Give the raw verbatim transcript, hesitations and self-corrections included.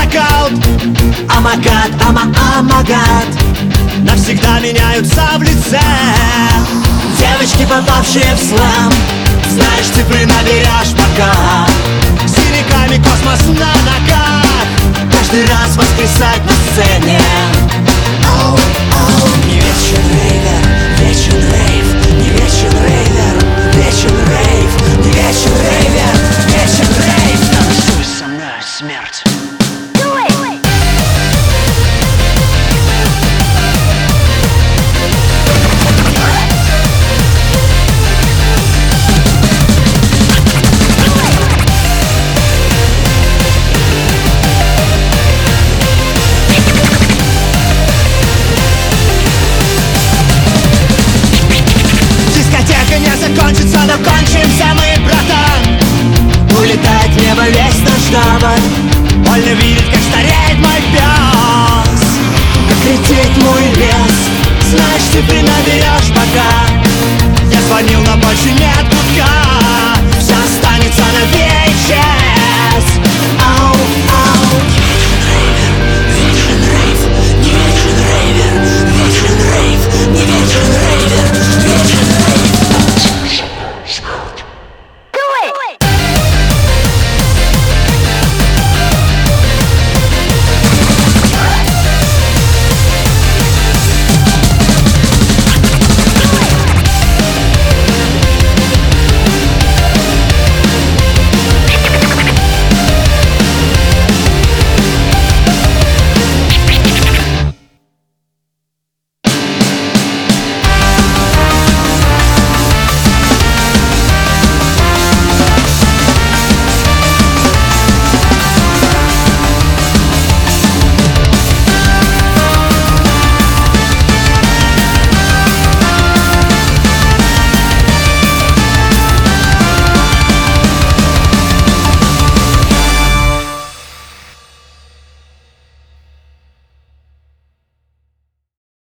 нокаут. Амагат, ама, амагат. Навсегда меняются в лице. Девочки, попавшие в слэм, знаешь, цифры наберешь пока. Синяками космос на ногах. Каждый раз воскресать на сцене. Оу, оу. Не вечен рейвер, вечен рейв. Не вечен рейвер, вечен рейв. Не вечен рейвер, вечен рейв. Танцуй со мной, смерть. Не закончится, но кончимся мы, братан. Улетает в небо весь наш табор. Больно видеть